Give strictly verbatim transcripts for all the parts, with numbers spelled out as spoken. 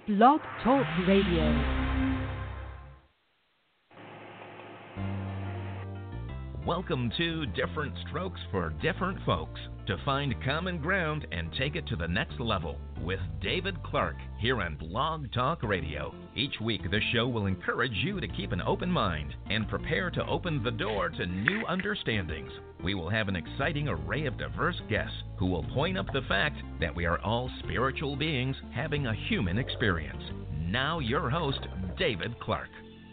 Blog Talk Radio. Welcome to Different Strokes for Different Folks, to find common ground and take it to the next level with David Clark here on Blog Talk Radio. Each week, the show will encourage you to keep an open mind and prepare to open the door to new understandings. We will have an exciting array of diverse guests who will point up the fact that we are all spiritual beings having a human experience. Now, your host, David Clark.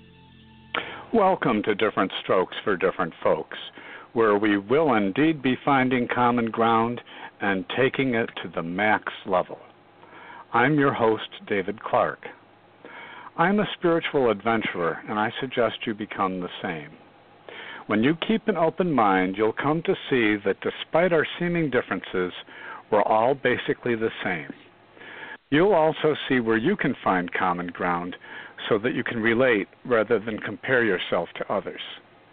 Welcome to Different Strokes for Different Folks, where we will indeed be finding common ground and taking it to the max level. I'm your host, David Clark. I'm a spiritual adventurer, and I suggest you become the same. When you keep an open mind, you'll come to see that despite our seeming differences, we're all basically the same. You'll also see where you can find common ground so that you can relate rather than compare yourself to others.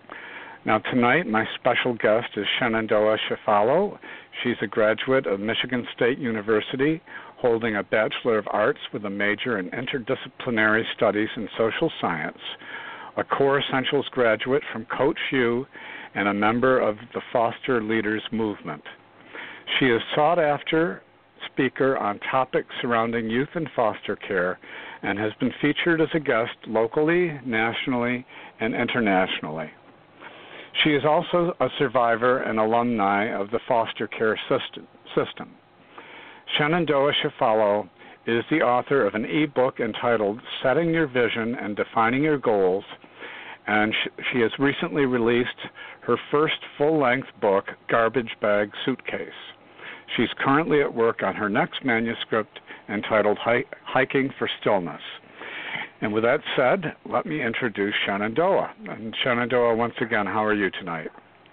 Now tonight, my special guest is Shenandoah Shefalo. She's a graduate of Michigan State University, holding a Bachelor of Arts with a major in Interdisciplinary Studies in Social Science, a Core Essentials graduate from Coach U, and a member of the Foster Leaders Movement. She is sought after speaker on topics surrounding youth and foster care and has been featured as a guest locally, nationally, and internationally. She is also a survivor and alumni of the foster care system. Shenandoah Shefalo is the author of an e-book entitled Setting Your Vision and Defining Your Goals, and she has recently released her first full-length book, Garbage Bag Suitcase. She's currently at work on her next manuscript entitled Hiking for Stillness. And with that said, let me introduce Shenandoah. And Shenandoah, once again, how are you tonight?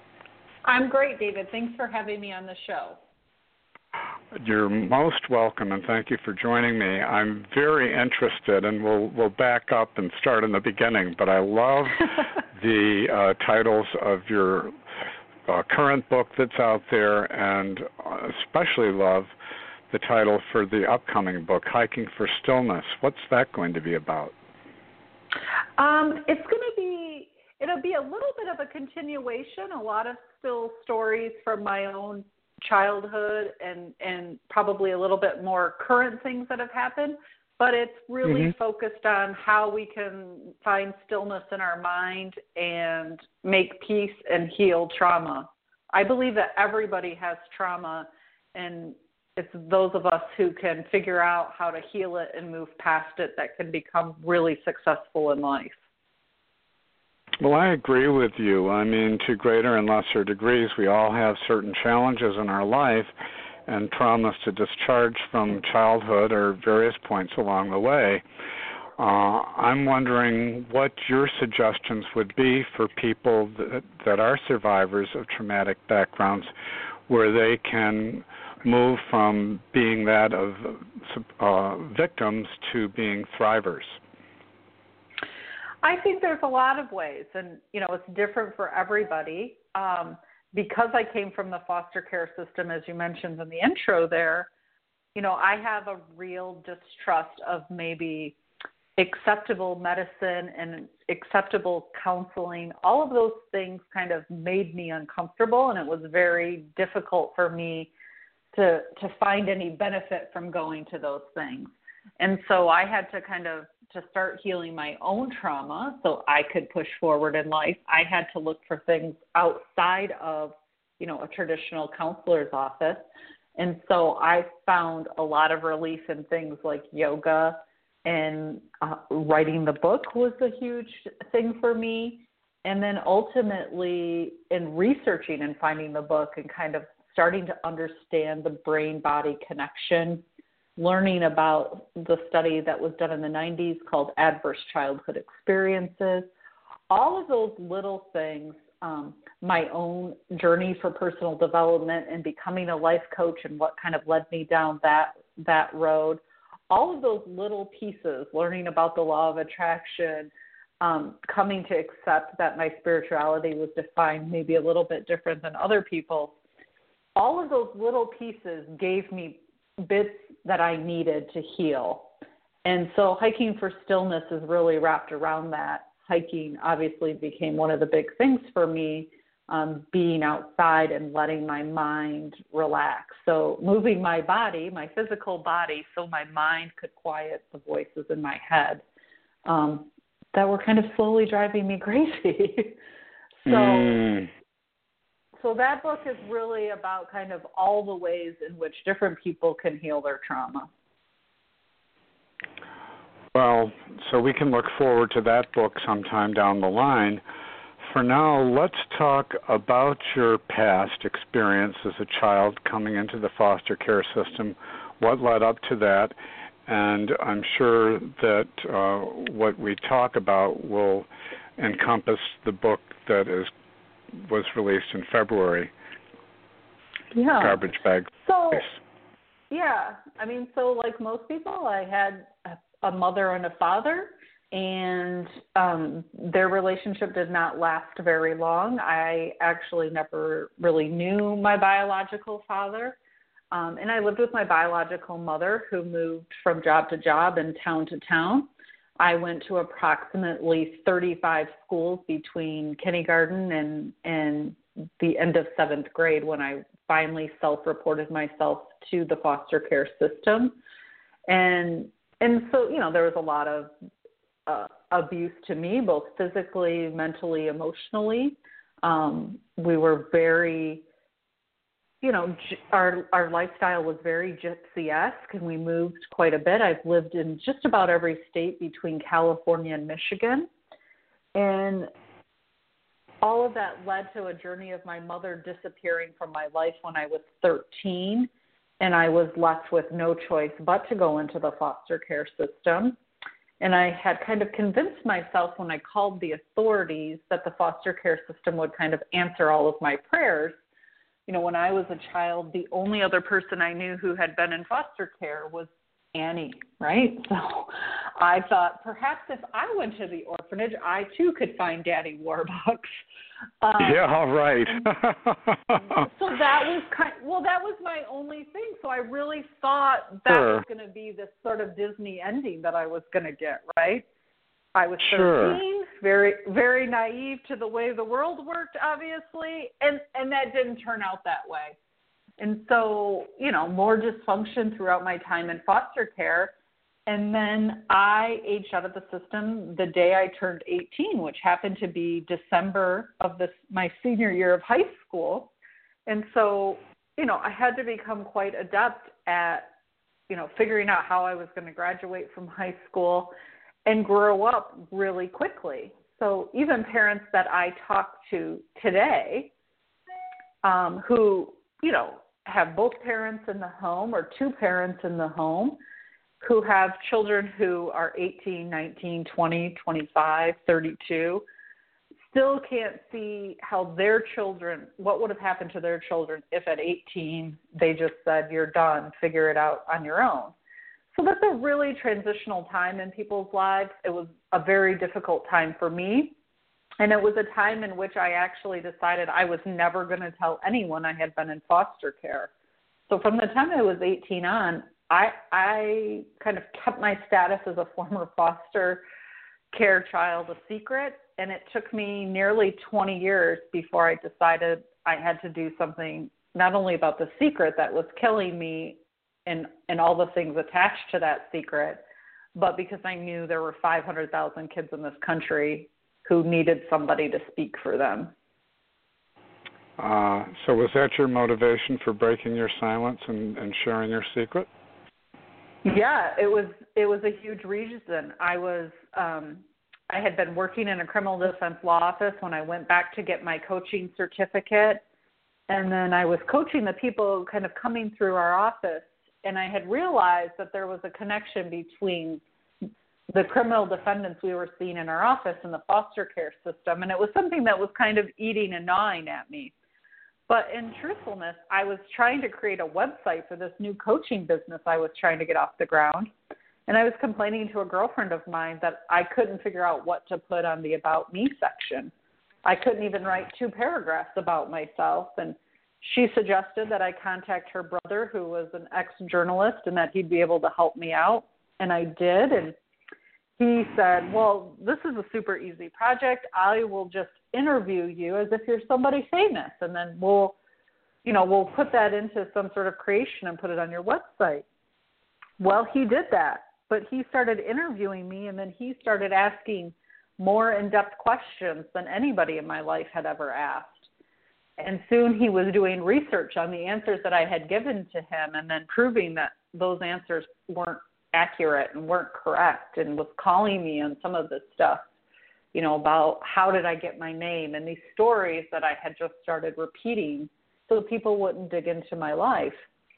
I'm great, David. Thanks for having me on the show. You're most welcome, and thank you for joining me. I'm very interested, and we'll we'll back up and start in the beginning, but I love the uh, titles of your uh, current book that's out there, and especially love the title for the upcoming book, Hiking for Stillness. What's that going to be about? Um, it's going to be, it'll be a little bit of a continuation, a lot of still stories from my own childhood and, and probably a little bit more current things that have happened, but it's really mm-hmm. focused on how we can find stillness in our mind and make peace and heal trauma. I believe that everybody has trauma, and it's those of us who can figure out how to heal it and move past it that can become really successful in life. Well, I agree with you. I mean, to greater and lesser degrees, we all have certain challenges in our life and traumas to discharge from childhood or various points along the way. Uh, I'm wondering what your suggestions would be for people that, that are survivors of traumatic backgrounds, where they can move from being that of uh, victims to being thrivers. I think there's a lot of ways, and, you know, it's different for everybody. Um, because I came from the foster care system, as you mentioned in the intro there, you know, I have a real distrust of maybe acceptable medicine and acceptable counseling. All of those things kind of made me uncomfortable, and it was very difficult for me to to find any benefit from going to those things. And so I had to kind of, to start healing my own trauma so I could push forward in life, I had to look for things outside of, you know, a traditional counselor's office. And so I found a lot of relief in things like yoga, and uh, writing the book was a huge thing for me. And then ultimately in researching and finding the book and kind of starting to understand the brain-body connection, learning about the study that was done in the nineties called Adverse Childhood Experiences, all of those little things, um, my own journey for personal development and becoming a life coach and what kind of led me down that that road, all of those little pieces, learning about the law of attraction, um, coming to accept that my spirituality was defined maybe a little bit different than other people's, all of those little pieces gave me bits that I needed to heal. And so hiking for stillness is really wrapped around that. Hiking obviously became one of the big things for me, um, being outside and letting my mind relax. So moving my body, my physical body, so my mind could quiet the voices in my head um, that were kind of slowly driving me crazy. so, mm. so that book is really about kind of all the ways in which different people can heal their trauma. Well, so we can look forward to that book sometime down the line. For now, let's talk about your past experience as a child coming into the foster care system, what led up to that, and I'm sure that uh, what we talk about will encompass the book that is was released in February, Yeah. Garbage Bag So, Face. yeah, I mean, so like most people, I had a a mother and a father, and um, their relationship did not last very long. I actually never really knew my biological father, um, and I lived with my biological mother, who moved from job to job and town to town. I went to approximately thirty-five schools between kindergarten and, and the end of seventh grade when I finally self-reported myself to the foster care system. And And so, you know, there was a lot of uh, abuse to me, both physically, mentally, emotionally. Um, we were very, you know, j- our our lifestyle was very gypsy-esque, and we moved quite a bit. I've lived in just about every state between California and Michigan. And all of that led to a journey of my mother disappearing from my life when I was thirteen. And I was left with no choice but to go into the foster care system. And I had kind of convinced myself when I called the authorities that the foster care system would kind of answer all of my prayers. You know, when I was a child, the only other person I knew who had been in foster care was Annie, right? So I thought perhaps if I went to the orphanage, I too could find Daddy Warbucks. Um, Yeah, all right. so that was kind well, that was my only thing. So I really thought that Sure. was going to be this sort of Disney ending that I was going to get, right? I was Sure. thirteen, very, very naive to the way the world worked, obviously, and, and that didn't turn out that way. And so, you know, more dysfunction throughout my time in foster care. And then I aged out of the system the day I turned eighteen, which happened to be December of this, my senior year of high school. And so, you know, I had to become quite adept at, you know, figuring out how I was going to graduate from high school and grow up really quickly. So even parents that I talk to today um, who, you know, have both parents in the home or two parents in the home, who have children who are eighteen, nineteen, twenty, twenty-five, thirty-two, still can't see how their children, what would have happened to their children if at eighteen they just said, you're done, figure it out on your own. So that's a really transitional time in people's lives. It was a very difficult time for me. And it was a time in which I actually decided I was never going to tell anyone I had been in foster care. So from the time I was eighteen on, I, I kind of kept my status as a former foster care child a secret, and it took me nearly twenty years before I decided I had to do something not only about the secret that was killing me and, and all the things attached to that secret, but because I knew there were five hundred thousand kids in this country who needed somebody to speak for them. Uh, so was that your motivation for breaking your silence and, and sharing your secret? Yeah, it was it was a huge reason. I was um, I had been working in a criminal defense law office when I went back to get my coaching certificate, and then I was coaching the people kind of coming through our office, and I had realized that there was a connection between the criminal defendants we were seeing in our office and the foster care system, and it was something that was kind of eating and gnawing at me. But in truthfulness, I was trying to create a website for this new coaching business I was trying to get off the ground. And I was complaining to a girlfriend of mine that I couldn't figure out what to put on the About Me section. I couldn't even write two paragraphs about myself. And she suggested that I contact her brother, who was an ex-journalist, and that he'd be able to help me out. And I did, and he said, well, this is a super easy project. I will just interview you as if you're somebody famous, and then we'll, you know, we'll put that into some sort of creation and put it on your website. Well, he did that, but he started interviewing me, and then he started asking more in-depth questions than anybody in my life had ever asked. And soon he was doing research on the answers that I had given to him and then proving that those answers weren't accurate and weren't correct, and was calling me on some of this stuff, you know, about how did I get my name and these stories that I had just started repeating so people wouldn't dig into my life.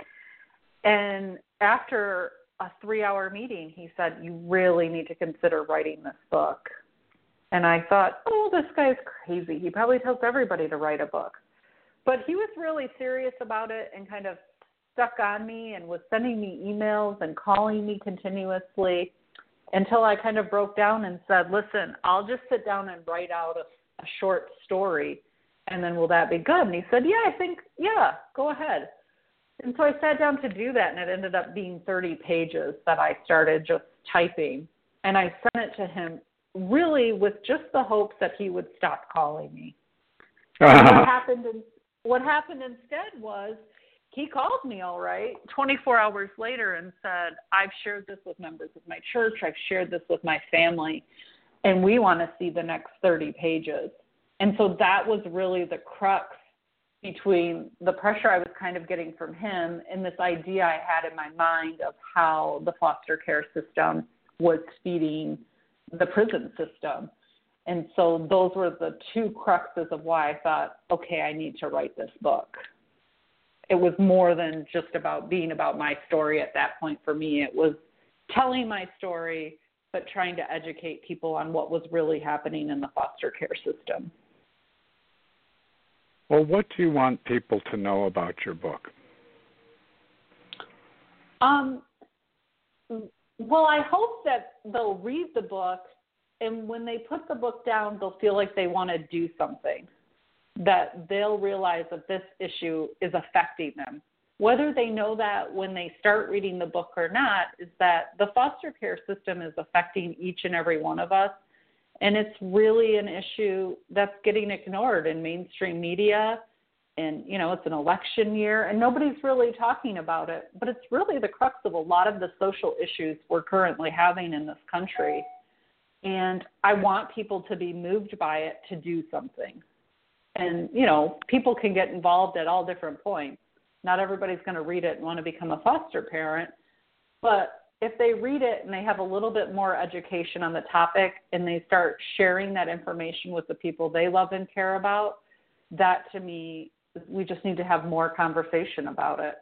And after a three-hour meeting, he said, you really need to consider writing this book. And I thought, oh, this guy's crazy. He probably tells everybody to write a book. But he was really serious about it and kind of stuck on me and was sending me emails and calling me continuously until I kind of broke down and said, listen, I'll just sit down and write out a, a short story, and then will that be good? And he said, yeah, I think, yeah, go ahead. And so I sat down to do that, and it ended up being thirty pages that I started just typing. And I sent it to him really with just the hopes that he would stop calling me. And what happened in, what happened instead was he called me, all right, twenty-four hours later and said, I've shared this with members of my church. I've shared this with my family, and we want to see the next thirty pages. And so that was really the crux between the pressure I was kind of getting from him and this idea I had in my mind of how the foster care system was feeding the prison system. And so those were the two cruxes of why I thought, okay, I need to write this book. It was more than just about being about my story at that point for me. It was telling my story, but trying to educate people on what was really happening in the foster care system. Well, what do you want people to know about your book? Um, well, I hope that they'll read the book, and when they put the book down, they'll feel like they want to do something, that they'll realize that this issue is affecting them. Whether they know that when they start reading the book or not is that the foster care system is affecting each and every one of us, and it's really an issue that's getting ignored in mainstream media. And, you know, it's an election year, and nobody's really talking about it. But it's really the crux of a lot of the social issues we're currently having in this country. And I want people to be moved by it to do something. And, you know, people can get involved at all different points. Not everybody's going to read it and want to become a foster parent. But if they read it and they have a little bit more education on the topic and they start sharing that information with the people they love and care about, that to me, we just need to have more conversation about it.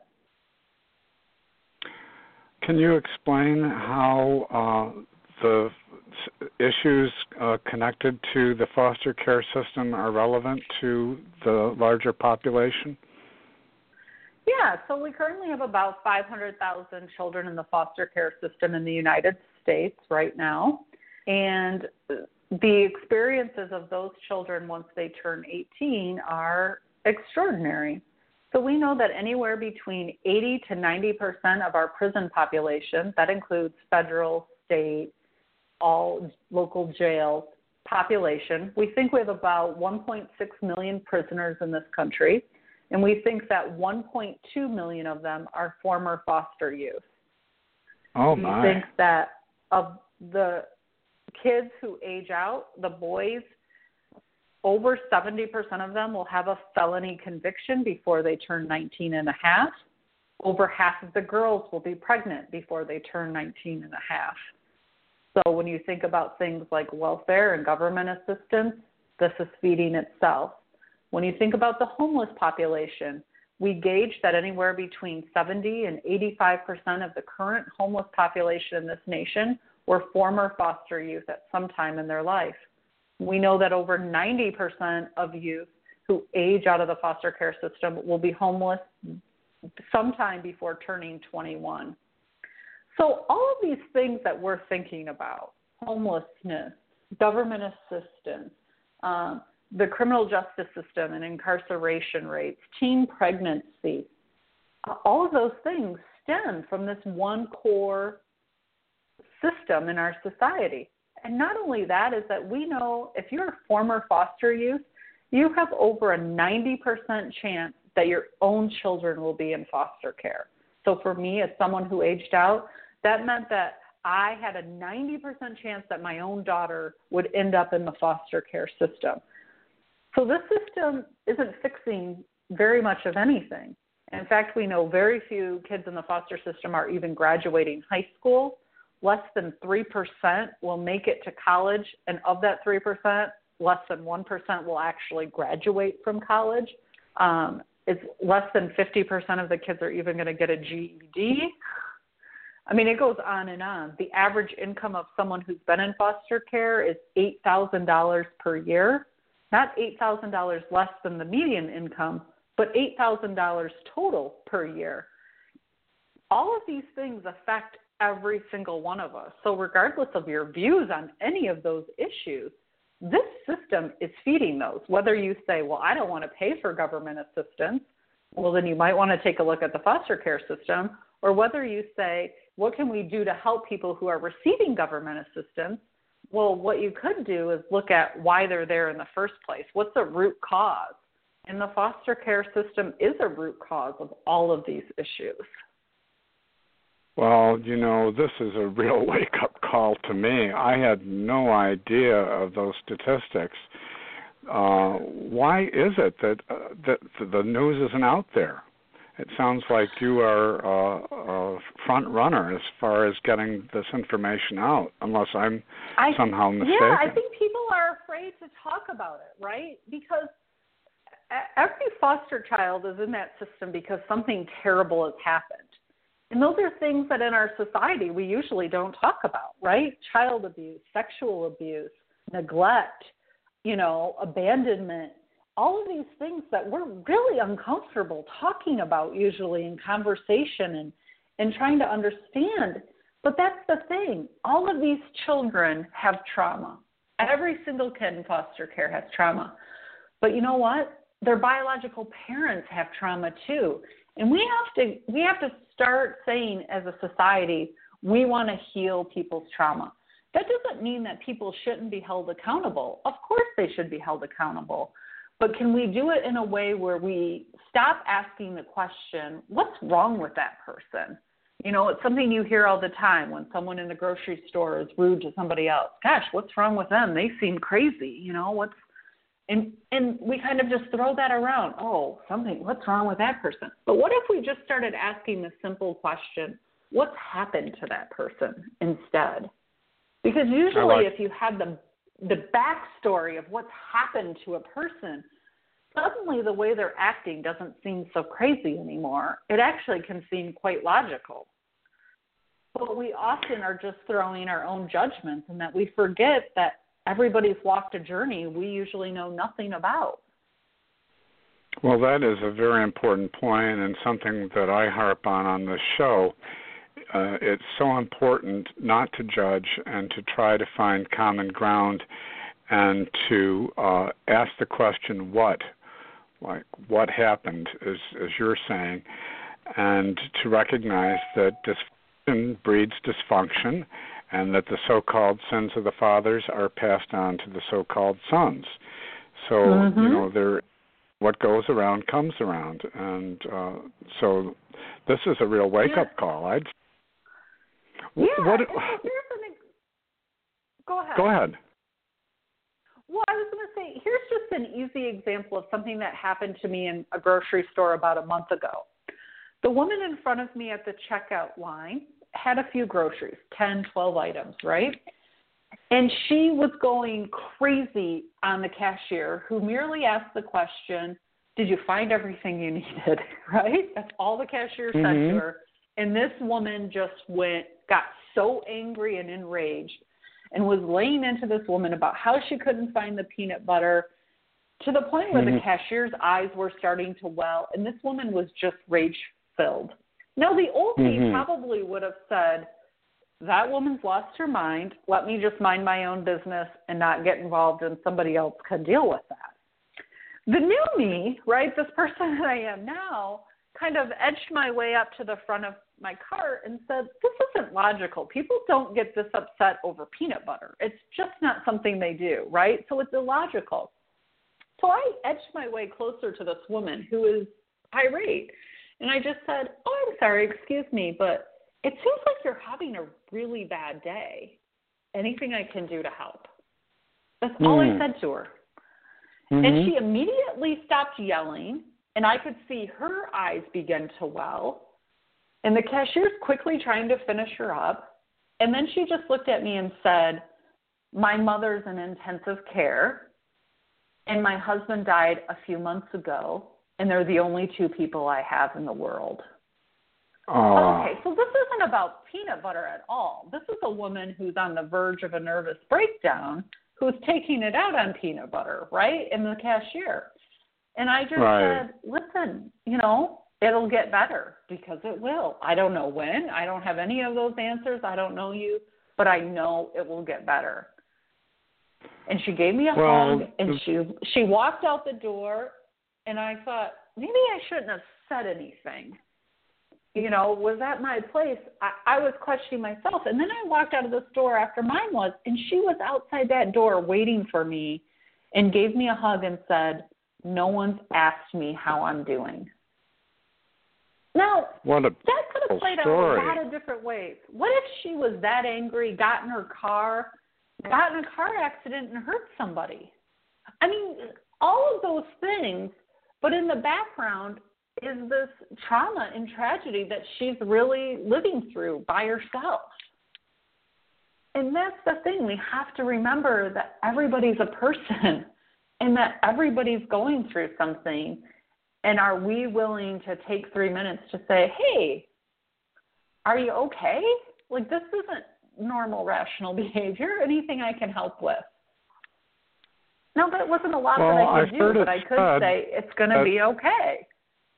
Can you explain how uh, the issues uh, connected to the foster care system are relevant to the larger population? Yeah, so we currently have about five hundred thousand children in the foster care system in the United States right now. And the experiences of those children once they turn eighteen are extraordinary. So we know that anywhere between eighty to ninety percent of our prison population, that includes federal, state, all local jails population, we think we have about one point six million prisoners in this country. And we think that one point two million of them are former foster youth. Oh, my. We think that of the kids who age out, the boys, over seventy percent of them will have a felony conviction before they turn nineteen and a half. Over half of the girls will be pregnant before they turn nineteen and a half. So when you think about things like welfare and government assistance, this is feeding itself. When you think about the homeless population, we gauge that anywhere between seventy and eighty-five percent of the current homeless population in this nation were former foster youth at some time in their life. We know that over ninety percent of youth who age out of the foster care system will be homeless sometime before turning twenty-one. So all of these things that we're thinking about, homelessness, government assistance, um, the criminal justice system and incarceration rates, teen pregnancy, all of those things stem from this one core system in our society. And not only that is that we know if you're a former foster youth, you have over a ninety percent chance that your own children will be in foster care. So for me, as someone who aged out, that meant that I had a ninety percent chance that my own daughter would end up in the foster care system. So this system isn't fixing very much of anything. In fact, we know very few kids in the foster system are even graduating high school. Less than three percent will make it to college, and of that three percent, less than one percent will actually graduate from college. Um, it's less than fifty percent of the kids are even going to get a G E D. I mean, it goes on and on. The average income of someone who's been in foster care is eight thousand dollars per year, not eight thousand dollars less than the median income, but eight thousand dollars total per year. All of these things affect every single one of us. So regardless of your views on any of those issues, this system is feeding those. Whether you say, well, I don't want to pay for government assistance, well, then you might want to take a look at the foster care system. Or whether you say, what can we do to help people who are receiving government assistance? Well, what you could do is look at why they're there in the first place. What's the root cause? And the foster care system is a root cause of all of these issues. Well, you know, this is a real wake-up call to me. I had no idea of those statistics. Uh, why is it that uh, that the news isn't out there? It sounds like you are uh, a front runner as far as getting this information out, unless I'm I, somehow mistaken. Yeah, I think people are afraid to talk about it, right? Because every foster child is in that system because something terrible has happened. And those are things that in our society we usually don't talk about, right? Child abuse, sexual abuse, neglect, you know, abandonment, all of these things that we're really uncomfortable talking about usually in conversation and, and trying to understand. But that's the thing. All of these children have trauma. Every single kid in foster care has trauma. But you know what? Their biological parents have trauma too. And we have to we have to start saying as a society, we want to heal people's trauma. That doesn't mean that people shouldn't be held accountable. Of course they should be held accountable. But can we do it in a way where we stop asking the question, what's wrong with that person? You know, it's something you hear all the time when someone in the grocery store is rude to somebody else. Gosh, what's wrong with them? They seem crazy. You know, what's And and we kind of just throw that around. Oh, something, what's wrong with that person? But what if we just started asking the simple question, what's happened to that person instead? Because usually like- if you had the the backstory of what's happened to a person, suddenly the way they're acting doesn't seem so crazy anymore. It actually can seem quite logical. But we often are just throwing our own judgments, and that we forget that everybody's walked a journey we usually know nothing about. Well, that is a very important point and something that I harp on on this show. Uh, it's so important not to judge and to try to find common ground and to uh, ask the question, what? Like, what happened, as, as you're saying, and to recognize that dysfunction breeds dysfunction, and that the so-called sins of the fathers are passed on to the so-called sons. So, mm-hmm. you know, there, what goes around comes around. And uh, so this is a real wake-up yeah. call. I'd. Yeah, what, and so here's an ex- go ahead. Go ahead. Well, I was going to say, here's just an easy example of something that happened to me in a grocery store about a month ago. The woman in front of me at the checkout line had a few groceries, ten, twelve items, right? And she was going crazy on the cashier, who merely asked the question, did you find everything you needed, right? That's all the cashier said mm-hmm. to her. And this woman just went, got so angry and enraged and was laying into this woman about how she couldn't find the peanut butter, to the point where mm-hmm. the cashier's eyes were starting to well, and this woman was just rage-filled. Now, the old me mm-hmm. probably would have said, that woman's lost her mind. Let me just mind my own business and not get involved, and somebody else can deal with that. The new me, right, this person that I am now, kind of edged my way up to the front of my cart and said, this isn't logical. People don't get this upset over peanut butter. It's just not something they do, right? So it's illogical. So I edged my way closer to this woman who is irate. And I just said, oh, I'm sorry, excuse me, but it seems like you're having a really bad day. Anything I can do to help? That's mm. all I said to her. Mm-hmm. And she immediately stopped yelling, and I could see her eyes begin to well. And the cashier's quickly trying to finish her up. And then she just looked at me and said, my mother's in intensive care, and my husband died a few months ago, and they're the only two people I have in the world. Oh. Okay, so this isn't about peanut butter at all. This is a woman who's on the verge of a nervous breakdown who's taking it out on peanut butter, right, and the cashier. And I just right. said, listen, you know, it'll get better because it will. I don't know when. I don't have any of those answers. I don't know you, but I know it will get better. And she gave me a well, hug, and she she walked out the door, and I thought, maybe I shouldn't have said anything. You know, was that my place? I, I was questioning myself. And then I walked out of the store after mine was, and she was outside that door waiting for me and gave me a hug and said, no one's asked me how I'm doing. Now, what a that could have played story. out a lot of different ways. What if she was that angry, got in her car, got in a car accident and hurt somebody? I mean, all of those things, but in the background is this trauma and tragedy that she's really living through by herself. And that's the thing. We have to remember that everybody's a person and that everybody's going through something. And are we willing to take three minutes to say, hey, are you okay? Like, this isn't normal, rational behavior. Anything I can help with? No, that wasn't a lot well, that I could I've do, but I could say it's going to be okay.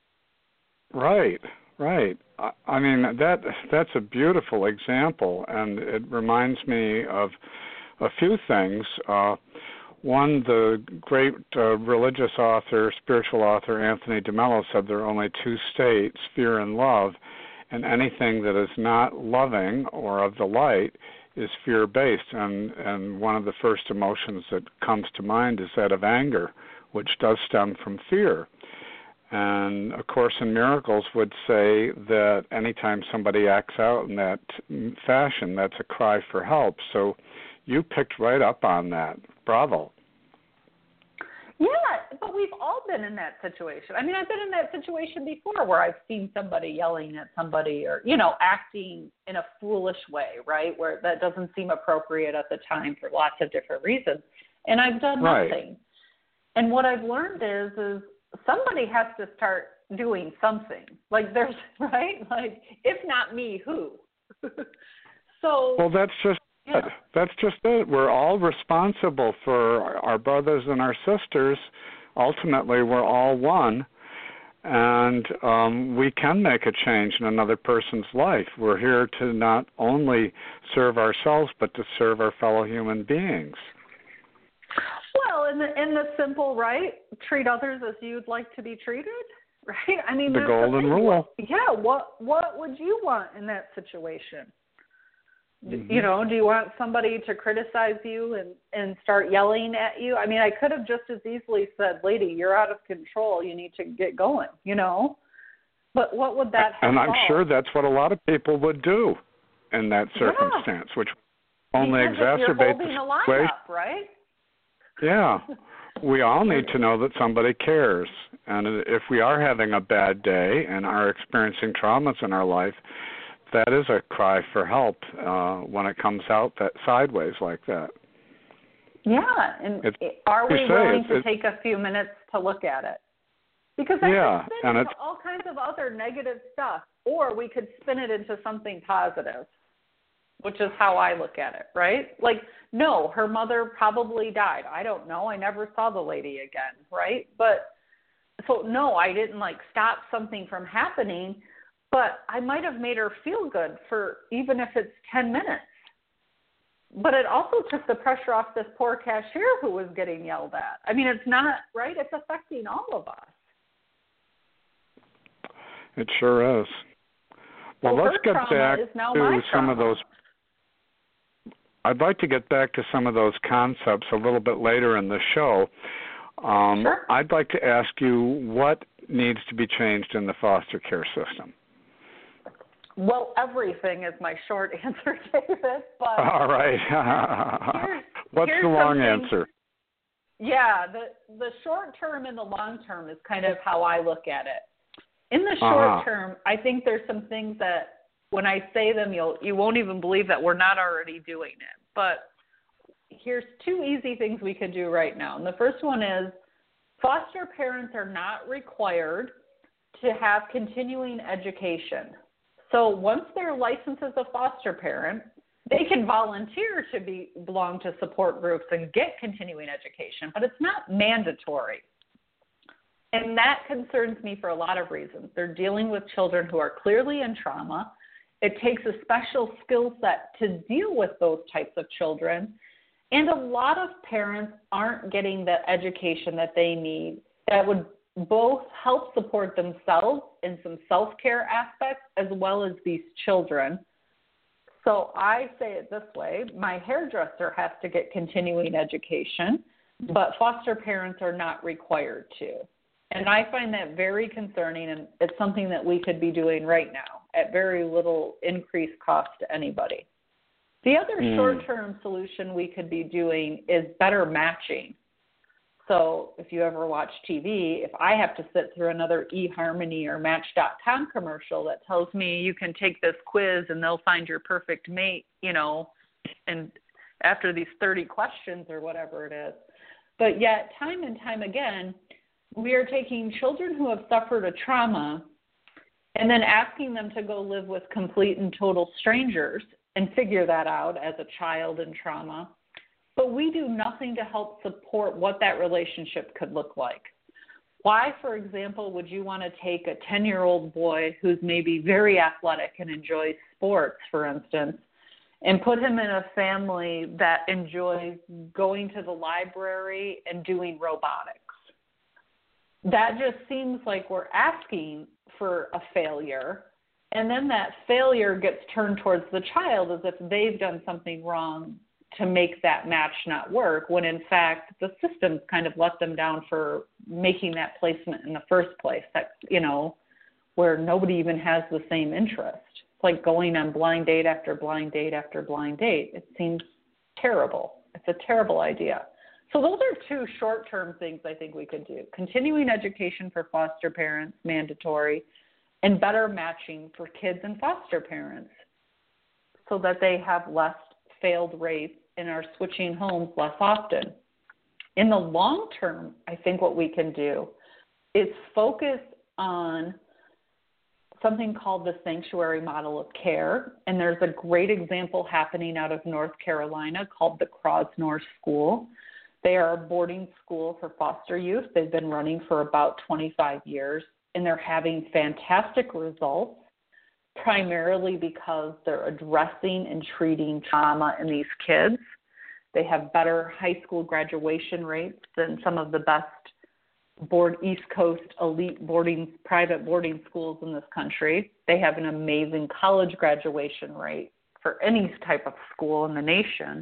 Right, right. I, I mean, that that's a beautiful example, and it reminds me of a few things. Uh, one, the great uh, religious author, spiritual author Anthony DeMello said there are only two states, fear and love, and anything that is not loving or of the light is fear-based. And, and one of the first emotions that comes to mind is that of anger, which does stem from fear. And A Course in Miracles would say that anytime somebody acts out in that fashion, that's a cry for help. So you picked right up on that. Bravo. Yeah, but we've all been in that situation. I mean, I've been in that situation before where I've seen somebody yelling at somebody or, you know, acting in a foolish way, right, where that doesn't seem appropriate at the time for lots of different reasons. And I've done right. nothing. And what I've learned is, is somebody has to start doing something. Like there's, right? Like, if not me, who? So. Well, that's just yeah. it. That's just it. We're all responsible for our brothers and our sisters. Ultimately, we're all one. And um, we can make a change in another person's life. We're here to not only serve ourselves, but to serve our fellow human beings. Well, in the in the simple, right? Treat others as you'd like to be treated, right? I mean, the golden the rule. Yeah. What what would you want in that situation? Mm-hmm. You know, do you want somebody to criticize you and, and start yelling at you? I mean, I could have just as easily said, lady, you're out of control. You need to get going, you know? But what would that have And I'm solved? sure that's what a lot of people would do in that circumstance, yeah. which only because exacerbates the situation. Up, right? Yeah. We all need to know that somebody cares. And if we are having a bad day and are experiencing traumas in our life, that is a cry for help uh, when it comes out that sideways like that. Yeah, and it's, are we say, willing it's, to it's, take a few minutes to look at it? Because that yeah, could spin and into it's, all kinds of other negative stuff, or we could spin it into something positive, which is how I look at it, right? Like, no, her mother probably died. I don't know. I never saw the lady again, right? But so, no, I didn't, like, stop something from happening, but I might have made her feel good for even if it's ten minutes. But it also took the pressure off this poor cashier who was getting yelled at. I mean, it's not, right? It's affecting all of us. It sure is. Well, so let's her get trauma back is now to my some trauma. of those. I'd like to get back to some of those concepts a little bit later in the show. Um, Sure. I'd like to ask you what needs to be changed in the foster care system. Well, everything is my short answer, David. But All right. here's, What's here's the long something- answer? Yeah, the the short term and the long term is kind of how I look at it. In the short Uh-huh. term, I think there's some things that when I say them, you'll you won't even believe that we're not already doing it. But here's two easy things we could do right now. And the first one is foster parents are not required to have continuing education. So once they're licensed as a foster parent, they can volunteer to be belong to support groups and get continuing education, but it's not mandatory. And that concerns me for a lot of reasons. They're dealing with children who are clearly in trauma. It takes a special skill set to deal with those types of children. And a lot of parents aren't getting the education that they need that would both help support themselves in some self-care aspects as well as these children. So I say it this way, my hairdresser has to get continuing education, but foster parents are not required to. And I find that very concerning, and it's something that we could be doing right now at very little increased cost to anybody. The other mm. short-term solution we could be doing is better matching. So if you ever watch T V, if I have to sit through another eHarmony or Match dot com commercial that tells me you can take this quiz and they'll find your perfect mate, you know, and after these thirty questions or whatever it is. But yet, time and time again, we are taking children who have suffered a trauma and then asking them to go live with complete and total strangers and figure that out as a child in trauma. But we do nothing to help support what that relationship could look like. Why, for example, would you want to take a ten-year-old boy who's maybe very athletic and enjoys sports, for instance, and put him in a family that enjoys going to the library and doing robotics? That just seems like we're asking for a failure, and then that failure gets turned towards the child as if they've done something wrong to make that match not work, when in fact the system's kind of let them down for making that placement in the first place, that, you know, where nobody even has the same interest. It's like going on blind date after blind date after blind date. It seems terrible. It's a terrible idea. So those are two short-term things I think we could do. Continuing education for foster parents, mandatory, and better matching for kids and foster parents so that they have less failed rates and are switching homes less often. In the long term, I think what we can do is focus on something called the sanctuary model of care. And there's a great example happening out of North Carolina called the Krosnor School. They are a boarding school for foster youth. They've been running for about twenty-five years, and they're having fantastic results, primarily because they're addressing and treating trauma in these kids. They have better high school graduation rates than some of the best board East Coast elite boarding, private boarding schools in this country. They have an amazing college graduation rate for any type of school in the nation.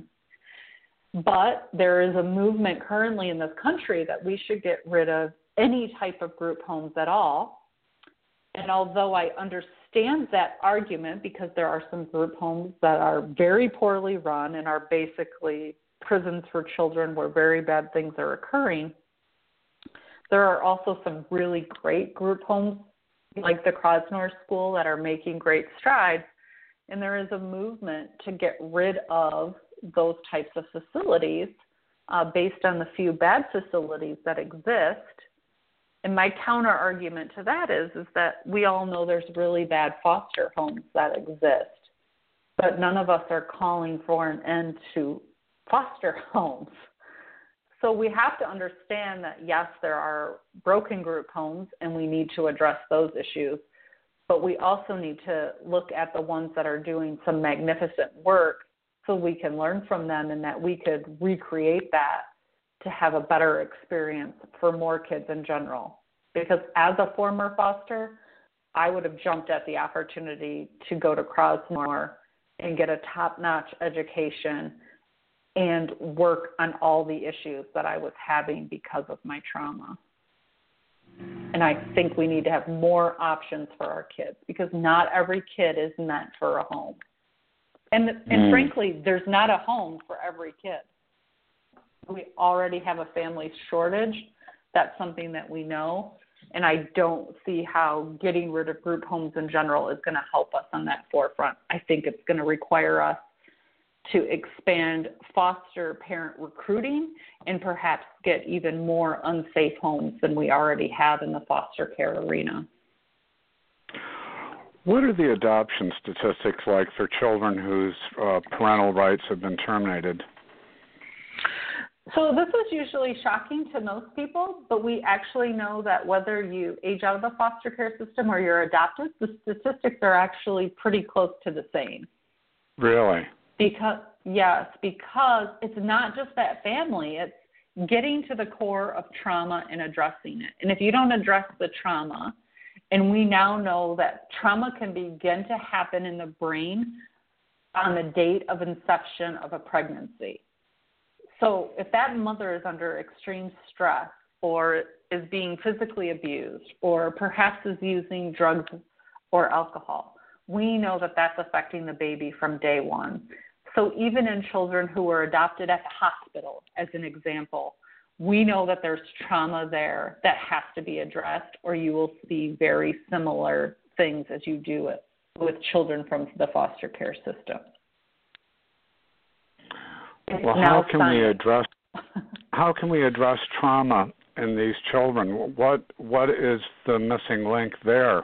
But there is a movement currently in this country that we should get rid of any type of group homes at all. And although I understand that argument, because there are some group homes that are very poorly run and are basically prisons for children where very bad things are occurring, there are also some really great group homes like the Krosnor School that are making great strides. And there is a movement to get rid of those types of facilities uh, based on the few bad facilities that exist. And my counter argument to that is, is that we all know there's really bad foster homes that exist, but none of us are calling for an end to foster homes. So we have to understand that, yes, there are broken group homes and we need to address those issues, but we also need to look at the ones that are doing some magnificent work so we can learn from them and that we could recreate that to have a better experience for more kids in general. Because as a former foster, I would have jumped at the opportunity to go to Crosmore and get a top-notch education and work on all the issues that I was having because of my trauma. And I think we need to have more options for our kids because not every kid is meant for a home. And, and mm. frankly, there's not a home for every kid. We already have a family shortage. That's something that we know. And I don't see how getting rid of group homes in general is going to help us on that forefront. I think it's going to require us to expand foster parent recruiting and perhaps get even more unsafe homes than we already have in the foster care arena. What are the adoption statistics like for children whose uh, parental rights have been terminated? So this is usually shocking to most people, but we actually know that whether you age out of the foster care system or you're adopted, the statistics are actually pretty close to the same. Really? Because yes, because it's not just that family, it's getting to the core of trauma and addressing it. And if you don't address the trauma, and we now know that trauma can begin to happen in the brain on the date of inception of a pregnancy. So if that mother is under extreme stress or is being physically abused or perhaps is using drugs or alcohol, we know that that's affecting the baby from day one. So even in children who were adopted at the hospital, as an example, we know that there's trauma there that has to be addressed, or you will see very similar things as you do it with children from the foster care system. Well, how can science. we address how can we address trauma in these children? What what is the missing link there?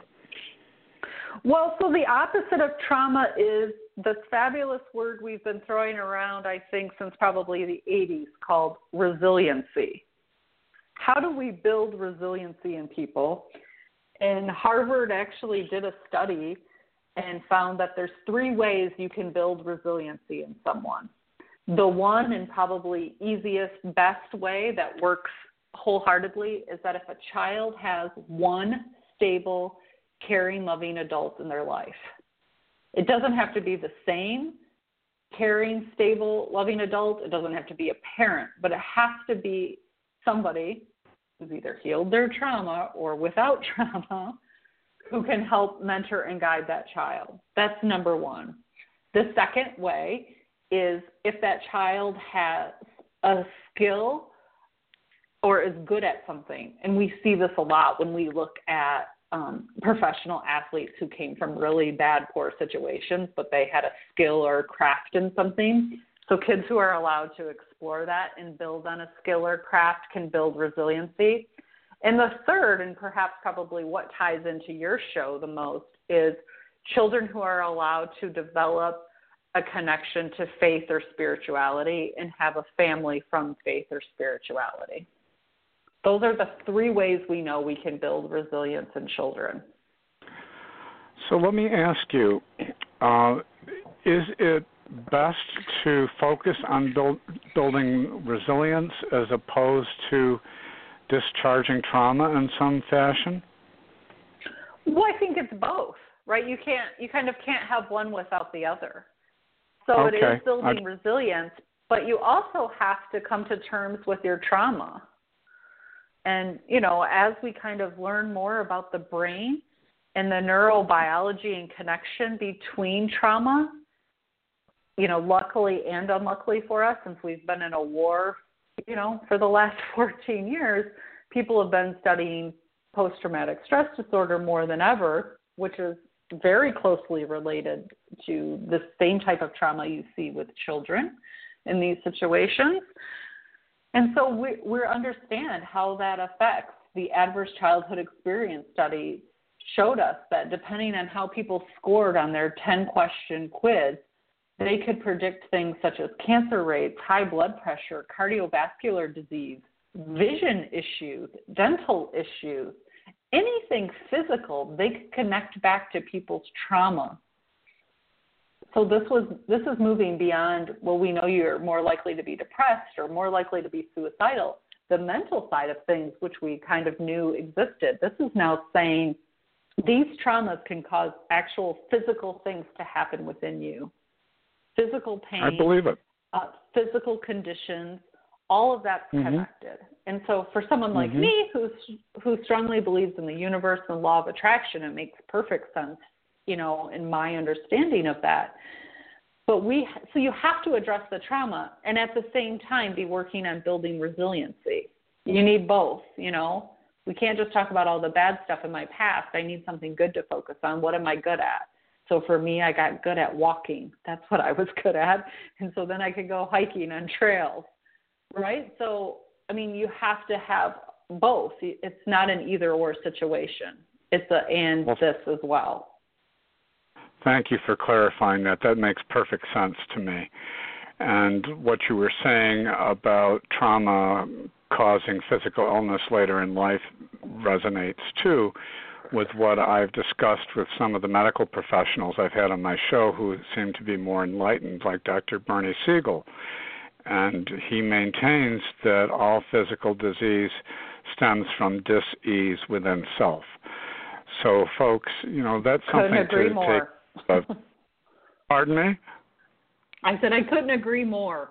Well, so the opposite of trauma is this fabulous word we've been throwing around, I think, since probably the eighties, called resiliency. How do we build resiliency in people? And Harvard actually did a study and found that there's three ways you can build resiliency in someone. The one and probably easiest, best way that works wholeheartedly is that if a child has one stable, caring, loving adult in their life. It doesn't have to be the same caring, stable, loving adult. It doesn't have to be a parent, but it has to be somebody who's either healed their trauma or without trauma who can help mentor and guide that child. That's number one. The second way is if that child has a skill or is good at something, and we see this a lot when we look at um, professional athletes who came from really bad, poor situations, but they had a skill or craft in something. So kids who are allowed to explore that and build on a skill or craft can build resiliency. And the third, and perhaps probably what ties into your show the most, is children who are allowed to develop a connection to faith or spirituality and have a family from faith or spirituality. Those are the three ways we know we can build resilience in children. So let me ask you, uh, is it best to focus on build, building resilience as opposed to discharging trauma in some fashion? Well, I think it's both, right? You can't, you kind of can't have one without the other. So okay. It is building I... resilience, but you also have to come to terms with your trauma. And, you know, as we kind of learn more about the brain and the neurobiology and connection between trauma, you know, luckily and unluckily for us, since we've been in a war, you know, for the last fourteen years, people have been studying post-traumatic stress disorder more than ever, which is very closely related to the same type of trauma you see with children in these situations. And so we, we understand how that affects. The Adverse Childhood Experience study showed us that depending on how people scored on their ten-question quiz, they could predict things such as cancer rates, high blood pressure, cardiovascular disease, vision issues, dental issues, anything physical. They could connect back to people's trauma. So this was this is moving beyond, well, we know you're more likely to be depressed or more likely to be suicidal. The mental side of things, which we kind of knew existed, this is now saying these traumas can cause actual physical things to happen within you. Physical pain. I believe it. Uh, physical conditions, all of that's mm-hmm. connected. And so for someone like mm-hmm. me who's, who strongly believes in the universe and law of attraction, it makes perfect sense, you know, in my understanding of that. But we, so you have to address the trauma and at the same time be working on building resiliency. You need both, you know. We can't just talk about all the bad stuff in my past. I need something good to focus on. What am I good at? So for me, I got good at walking. That's what I was good at. And so then I could go hiking on trails, right? So, I mean, you have to have both. It's not an either or situation. It's a and well, this as well. Thank you for clarifying that. That makes perfect sense to me. And what you were saying about trauma causing physical illness later in life resonates too with what I've discussed with some of the medical professionals I've had on my show who seem to be more enlightened, like Doctor Bernie Siegel. And he maintains that all physical disease stems from dis-ease within self. So, folks, you know, that's something couldn't agree to more. take. Uh, pardon me? I said I couldn't agree more.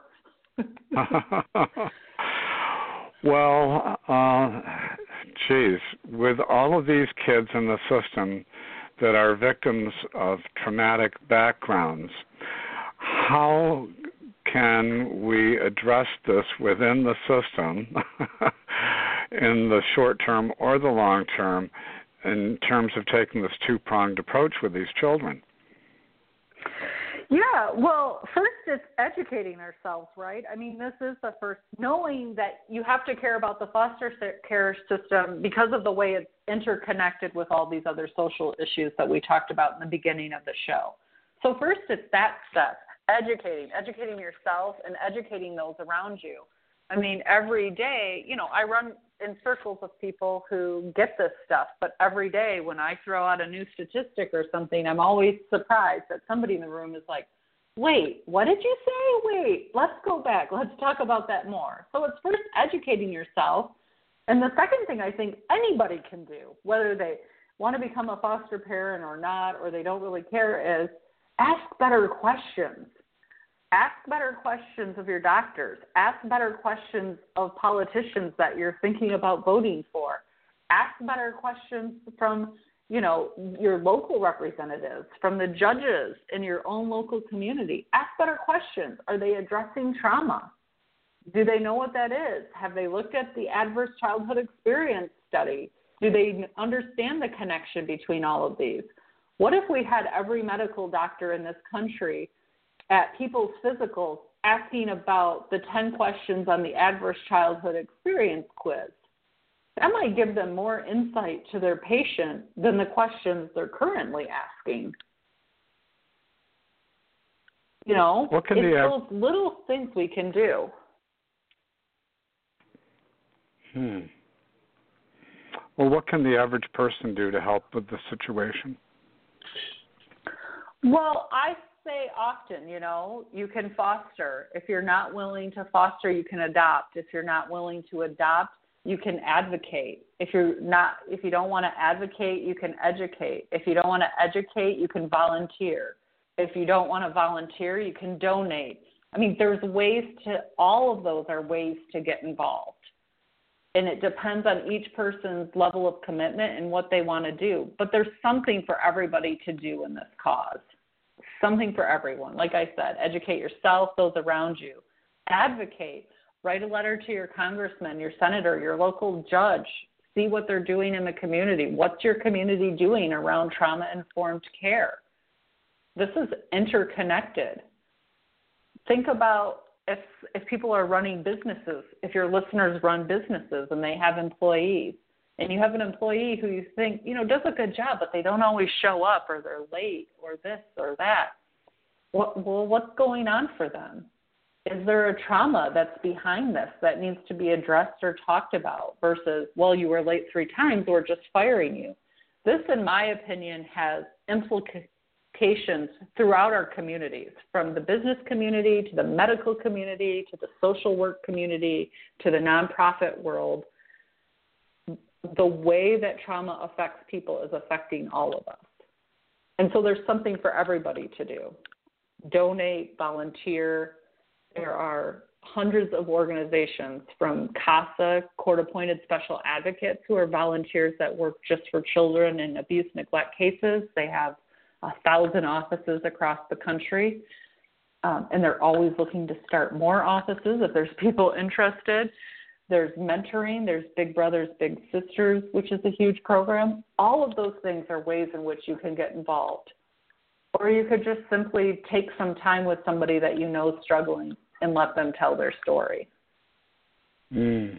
Well, uh, geez, with all of these kids in the system that are victims of traumatic backgrounds, how can we address this within the system in the short term or the long term in terms of taking this two-pronged approach with these children? Yeah, well, first it's educating ourselves, right? I mean, this is the first, knowing that you have to care about the foster care system because of the way it's interconnected with all these other social issues that we talked about in the beginning of the show. So first it's that step, educating, educating yourself and educating those around you. I mean, every day, you know, I run in circles of people who get this stuff, but every day when I throw out a new statistic or something, I'm always surprised that somebody in the room is like, wait, what did you say? Wait, let's go back. Let's talk about that more. So it's first educating yourself. And the second thing I think anybody can do, whether they want to become a foster parent or not, or they don't really care, is ask better questions. Ask better questions of your doctors. Ask better questions of politicians that you're thinking about voting for. Ask better questions from, you know, your local representatives, from the judges in your own local community. Ask better questions. Are they addressing trauma? Do they know what that is? Have they looked at the adverse childhood experience study? Do they understand the connection between all of these? What if we had every medical doctor in this country at people's physicals asking about the ten questions on the adverse childhood experience quiz? That might give them more insight to their patient than the questions they're currently asking. You know, what can it's the, those little things we can do. Hmm. Well, what can the average person do to help with the situation? Well, I say often, you know, you can foster. If you're not willing to foster, you can adopt. If you're not willing to adopt, you can advocate. If you're not, if you don't want to advocate, you can educate. If you don't want to educate, you can volunteer. If you don't want to volunteer, you can donate. I mean, there's ways to, all of those are ways to get involved. And it depends on each person's level of commitment and what they want to do. But there's something for everybody to do in this cause. Something for everyone. Like I said, educate yourself, those around you. Advocate. Write a letter to your congressman, your senator, your local judge. See what they're doing in the community. What's your community doing around trauma-informed care? This is interconnected. Think about if if people are running businesses, if your listeners run businesses and they have employees, and you have an employee who you think, you know, does a good job, but they don't always show up, or they're late, or this or that. What, well, what's going on for them? Is there a trauma that's behind this that needs to be addressed or talked about versus, well, you were late three times, we're just firing you? This, in my opinion, has implications throughout our communities, from the business community to the medical community to the social work community to the nonprofit world. the way that trauma affects people is affecting all of us. And so there's something for everybody to do. Donate, volunteer. There are hundreds of organizations from CASA, court-appointed special advocates, who are volunteers that work just for children in abuse neglect cases. They have a thousand offices across the country, um, and they're always looking to start more offices if there's people interested. There's mentoring. There's Big Brothers, Big Sisters, which is a huge program. All of those things are ways in which you can get involved. Or you could just simply take some time with somebody that you know is struggling and let them tell their story. Mm.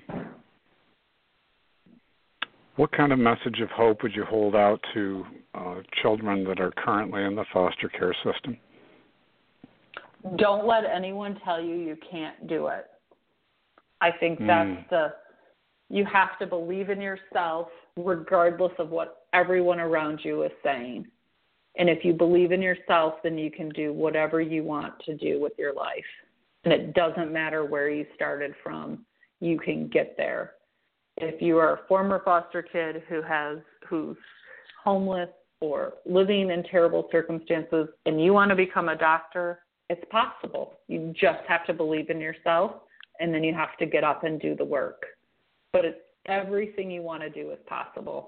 What kind of message of hope would you hold out to uh, children that are currently in the foster care system? Don't let anyone tell you you can't do it. I think that's mm. the, you have to believe in yourself regardless of what everyone around you is saying. And if you believe in yourself, then you can do whatever you want to do with your life. And it doesn't matter where you started from, you can get there. If you are a former foster kid who has who's homeless or living in terrible circumstances and you want to become a doctor, it's possible. You just have to believe in yourself, and then you have to get up and do the work. But it's, everything you want to do is possible.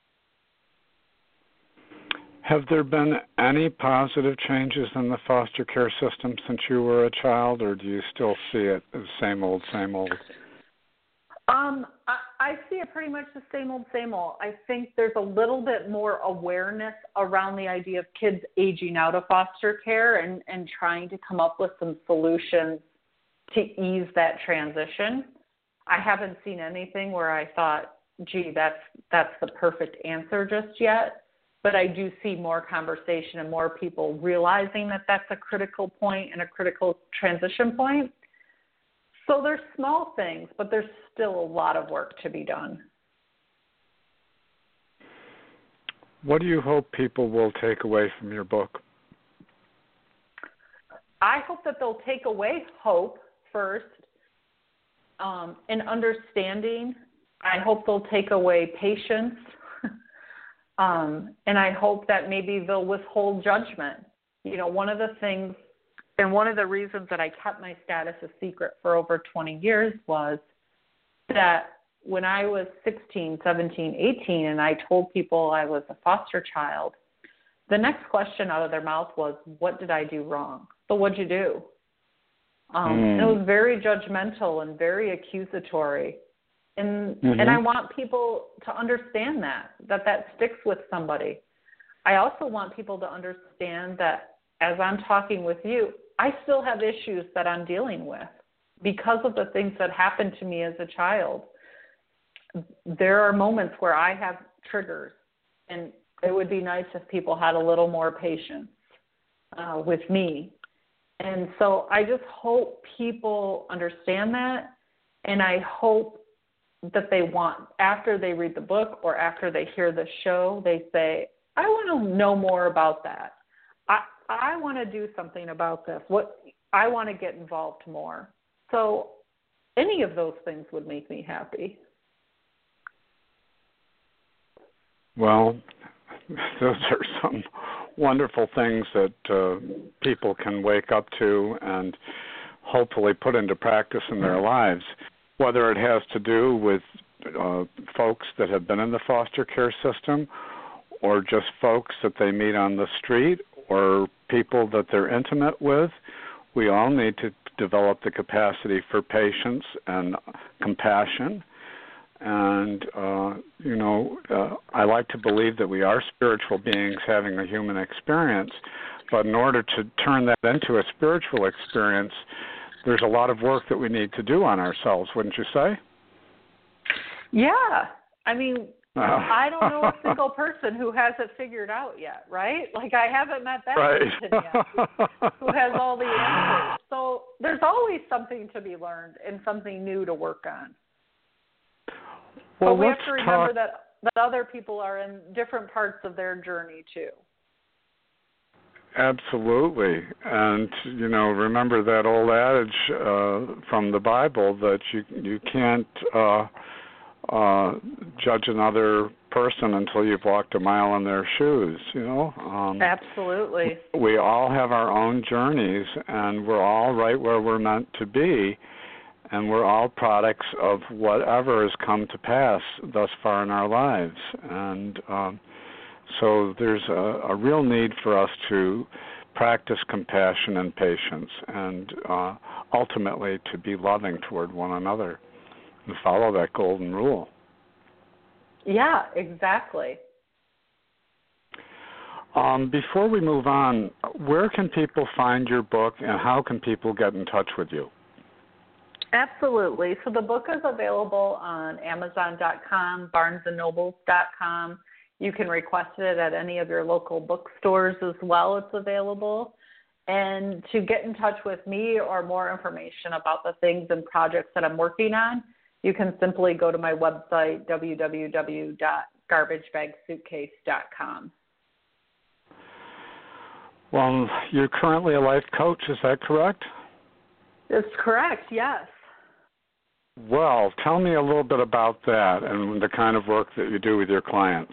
Have there been any positive changes in the foster care system since you were a child, or do you still see it as same old, same old? Um, I, I see it pretty much the same old, same old. I think there's a little bit more awareness around the idea of kids aging out of foster care and, and trying to come up with some solutions to ease that transition. I haven't seen anything where I thought, gee, that's that's the perfect answer just yet. But I do see more conversation and more people realizing that that's a critical point and a critical transition point. So there's small things, but there's still a lot of work to be done. What do you hope people will take away from your book? I hope that they'll take away hope first, um, and understanding. I hope they'll take away patience. Um, and I hope that maybe they'll withhold judgment. You know, one of the things, and one of the reasons that I kept my status a secret for over twenty years was that when I was sixteen, seventeen, eighteen, and I told people I was a foster child, the next question out of their mouth was, what did I do wrong? So what'd you do? Um, mm. And it was very judgmental and very accusatory. And mm-hmm. and I want people to understand that, that that sticks with somebody. I also want people to understand that as I'm talking with you, I still have issues that I'm dealing with because of the things that happened to me as a child. There are moments where I have triggers, and it would be nice if people had a little more patience uh, with me. And so I just hope people understand that, and I hope that they want, after they read the book or after they hear the show, they say, I want to know more about that. I I want to do something about this. What I want to get involved more. So any of those things would make me happy. Well, those are some wonderful things that uh, people can wake up to and hopefully put into practice in their lives. Whether it has to do with uh, folks that have been in the foster care system or just folks that they meet on the street or people that they're intimate with, we all need to develop the capacity for patience and compassion. And, uh, you know, uh, I like to believe that we are spiritual beings having a human experience, but in order to turn that into a spiritual experience, there's a lot of work that we need to do on ourselves, wouldn't you say? Yeah. I mean, uh. I don't know a single person who has it figured out yet, right? Like, I haven't met that right. person yet who has all the answers. So there's always something to be learned and something new to work on. Well, but we have to remember talk... that, that other people are in different parts of their journey, too. Absolutely. And, you know, remember that old adage uh, from the Bible that you you can't uh, uh, judge another person until you've walked a mile in their shoes, you know? Um, Absolutely. We all have our own journeys, and we're all right where we're meant to be, and we're all products of whatever has come to pass thus far in our lives. And um, so there's a, a real need for us to practice compassion and patience, and uh, ultimately to be loving toward one another and follow that golden rule. Yeah, exactly. Um, before we move on, where can people find your book, and how can people get in touch with you? Absolutely. So the book is available on Amazon dot com, Barnes and Nobles dot com. You can request it at any of your local bookstores as well. It's available. And to get in touch with me or more information about the things and projects that I'm working on, you can simply go to my website, w w w dot garbage bag suitcase dot com. Well, you're currently a life coach, is that correct? That's correct, yes. Well, tell me a little bit about that and the kind of work that you do with your clients.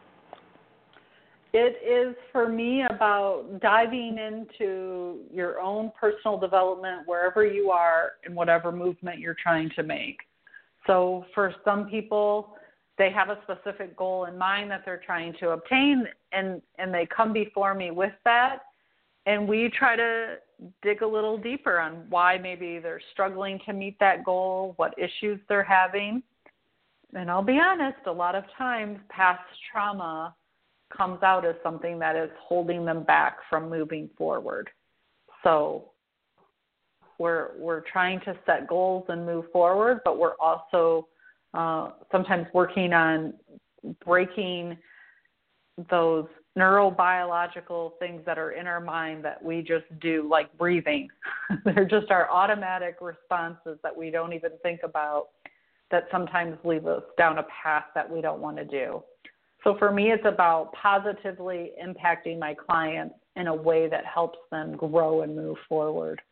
It is, for me, about diving into your own personal development wherever you are in whatever movement you're trying to make. So for some people, they have a specific goal in mind that they're trying to obtain, and, and they come before me with that, and we try to dig a little deeper on why maybe they're struggling to meet that goal, what issues they're having. And I'll be honest, a lot of times past trauma comes out as something that is holding them back from moving forward. So we're we're trying to set goals and move forward, but we're also uh, sometimes working on breaking those neurobiological things that are in our mind that we just do, like breathing. They're just our automatic responses that we don't even think about, that sometimes lead us down a path that we don't want to do. So for me, it's about positively impacting my clients in a way that helps them grow and move forward.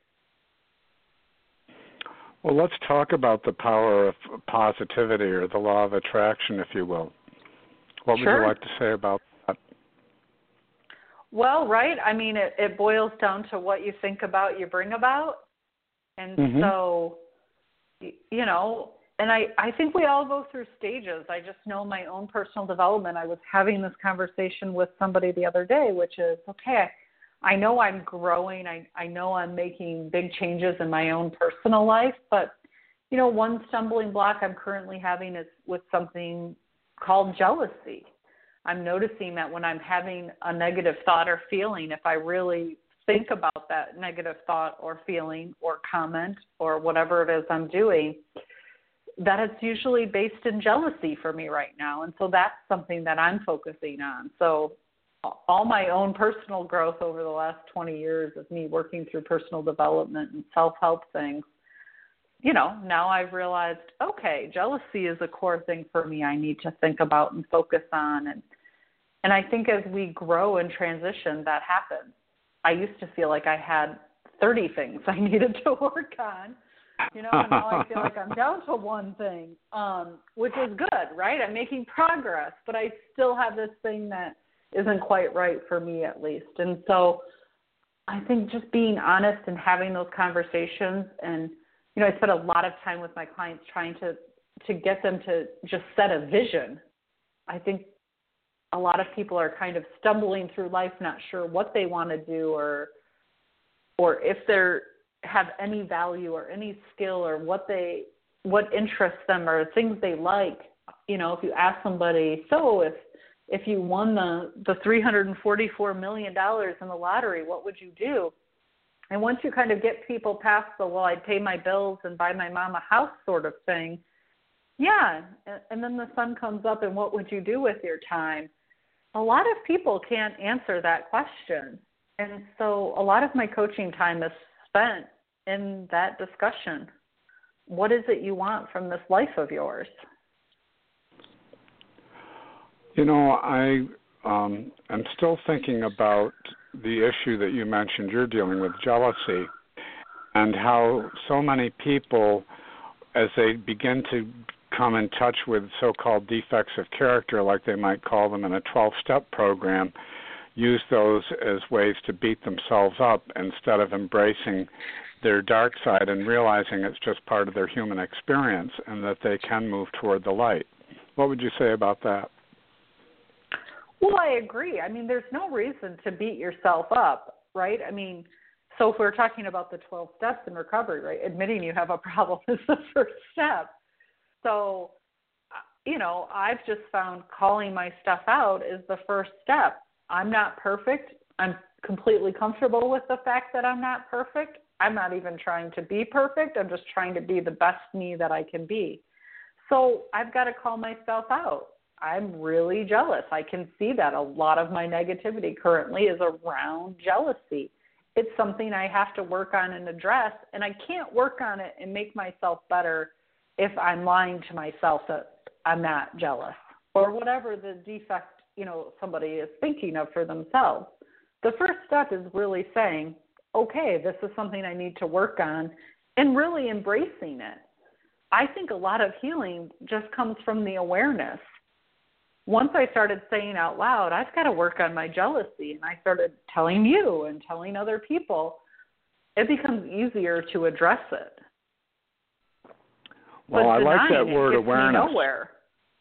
Well, let's talk about the power of positivity, or the law of attraction, if you will. What Sure. would you like to say about that? Well, right. I mean, it, it boils down to what you think about, you bring about. And Mm-hmm. so, you know, and I, I think we all go through stages. I just know my own personal development. I was having this conversation with somebody the other day, which is, okay, I know I'm growing. I, I know I'm making big changes in my own personal life. But, you know, one stumbling block I'm currently having is with something called jealousy. I'm noticing that when I'm having a negative thought or feeling, if I really think about that negative thought or feeling or comment or whatever it is I'm doing, that it's usually based in jealousy for me right now. And so that's something that I'm focusing on. So all my own personal growth over the last twenty years of me working through personal development and self-help things, you know, now I've realized, okay, jealousy is a core thing for me I need to think about and focus on. And and I think as we grow and transition, that happens. I used to feel like I had thirty things I needed to work on. You know, and now I feel like I'm down to one thing, um, which is good, right? I'm making progress, but I still have this thing that isn't quite right for me, at least. And so I think just being honest and having those conversations, and, you know, I spend a lot of time with my clients trying to, to get them to just set a vision. I think a lot of people are kind of stumbling through life, not sure what they want to do, or or if they're have any value or any skill, or what they what interests them or things they like. You know, if you ask somebody, so if if you won the, the three hundred forty-four million dollars in the lottery, what would you do? And once you kind of get people past the, well, I'd pay my bills and buy my mom a house sort of thing, yeah, and then the sun comes up and what would you do with your time? A lot of people can't answer that question. And so a lot of my coaching time is spent in that discussion. What is it you want from this life of yours? You know, I um, am still thinking about the issue that you mentioned you're dealing with, jealousy, and how so many people, as they begin to come in touch with so-called defects of character, like they might call them in a twelve-step program, use those as ways to beat themselves up instead of embracing their dark side and realizing it's just part of their human experience and that they can move toward the light. What would you say about that? Well, I agree. I mean, there's no reason to beat yourself up, right? I mean, so if we're talking about the twelve steps in recovery, right, admitting you have a problem is the first step. So, you know, I've just found calling my stuff out is the first step. I'm not perfect. I'm completely comfortable with the fact that I'm not perfect. I'm not even trying to be perfect. I'm just trying to be the best me that I can be. So I've got to call myself out. I'm really jealous. I can see that a lot of my negativity currently is around jealousy. It's something I have to work on and address, and I can't work on it and make myself better if I'm lying to myself that I'm not jealous or whatever the defect, you know, somebody is thinking of for themselves. The first step is really saying, okay, this is something I need to work on, and really embracing it. I think a lot of healing just comes from the awareness. Once I started saying out loud, I've got to work on my jealousy, and I started telling you and telling other people, it becomes easier to address it. Well, but I like that it word gets awareness. Me nowhere.